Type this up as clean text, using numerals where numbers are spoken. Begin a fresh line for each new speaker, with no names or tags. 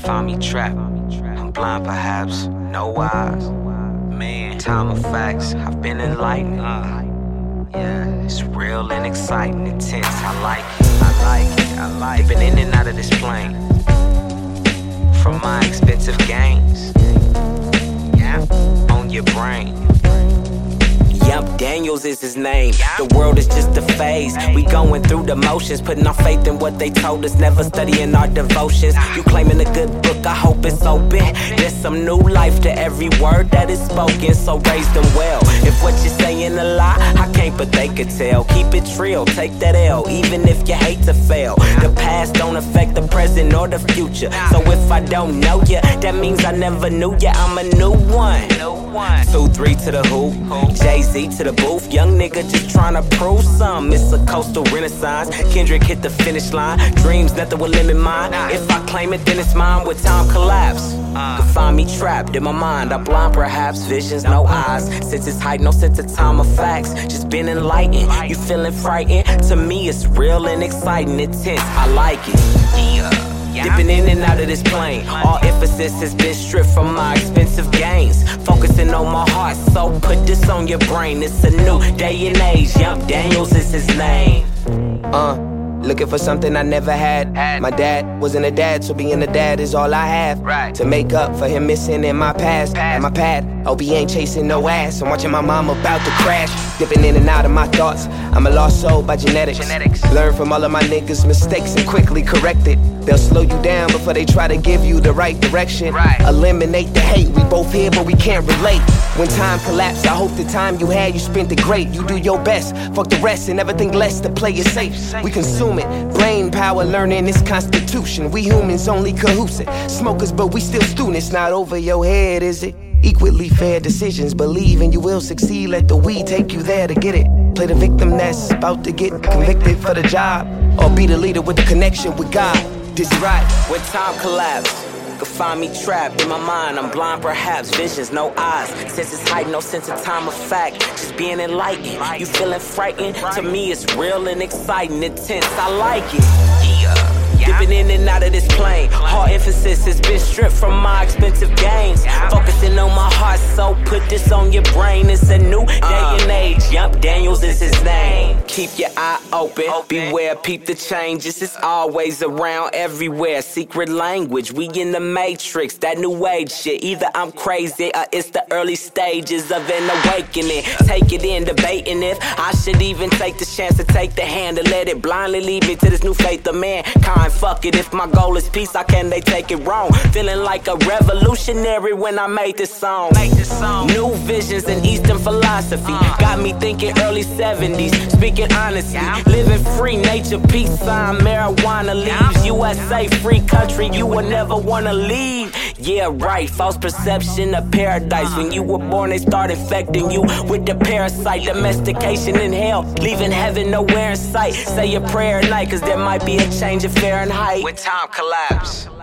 find me trapped. I'm blind perhaps, no eyes. Man, time of facts, I've been enlightened. Yeah, it's real and exciting, intense. I like it. Dipping in and out of this plane. From my expensive gains. Yeah, on your brain. Yup, Daniels is his name. The world is just a phase. We going through the motions, putting our faith in what they told us, never studying our devotions. You claiming a good book, I hope it's open. There's some new life to every word that is spoken, so raise them well. If what you're saying a lie, I can't but they could tell. Keep it real, take that L, even if you hate to fail. The past don't affect the present or the future, so if I don't know ya, that means I never knew ya. I'm a new one. 2-3 to the hoop, Jay-Z to the booth. Young nigga just tryna prove something. It's a coastal renaissance. Kendrick hit the finish line. Dreams, nothing will limit mine. If I claim it, then it's mine. With time collapse, could find me trapped in my mind. I'm blind, perhaps visions, no eyes. Since it's height, no sense of time of facts. Just been enlightened. You feeling frightened? To me, it's real and exciting, intense. I like it. Dipping in and out of this plane. All emphasis has been stripped from my expensive gains. Focusing on my heart, so put this on your brain. It's a new day and age. Yup, Daniels is his name.
Looking for something I never had. My dad wasn't a dad, so being a dad is all I have. To make up for him missing in my past. And my pad, hope he ain't chasing no ass. I'm watching my mom about to crash. Dipping in and out of my thoughts. I'm a lost soul by genetics. Learn from all of my niggas' mistakes and quickly correct it. They'll slow you down before they try to give you the right direction. Eliminate the hate, we both here but we can't relate. When time collapsed, I hope the time you had, you spent it great. You do your best, fuck the rest and never think less to play it safe. We consume it, brain power learning this constitution. We humans only cahoots it, smokers but we still students. Not over your head, is it? Equally fair decisions, believe and you will succeed. Let the weed take you there to get it. Play the victim that's about to get convicted for the job, or be the leader with the connection with God. Dizzy right.
When time collapsed, could find me trapped in my mind. I'm blind perhaps, visions, no eyes. Since it's height, no sense of time of fact. Just being enlightened, you feeling frightened? To me it's real and exciting, intense, I like it. Dipping in and out of this plane. All emphasis has been stripped from my expensive gains. Focusing on my heart, so put this on your brain. It's a new day and age. Yup, Daniels is his name. Keep your eye open, beware, peep the changes. It's always around, everywhere. Secret language, we in the matrix. That new age shit, either I'm crazy or it's the early stages of an awakening. Take it in, debating if I should even take the chance to take the hand and let it blindly lead me to this new faith of mankind. Fuck it, if my goal is peace, how can they take it wrong? Feeling like a revolutionary when I made this song. New visions in Eastern philosophy got me thinking early 70s. Speaking honestly, living free, nature, peace sign, marijuana leaves. USA, free country, you will never wanna leave. Yeah, right, false perception of paradise. When you were born, they start infecting you with the parasite. Domestication in hell, leaving heaven nowhere in sight. Say your prayer at night, cause there might be a change of Fahrenheit when time collapse.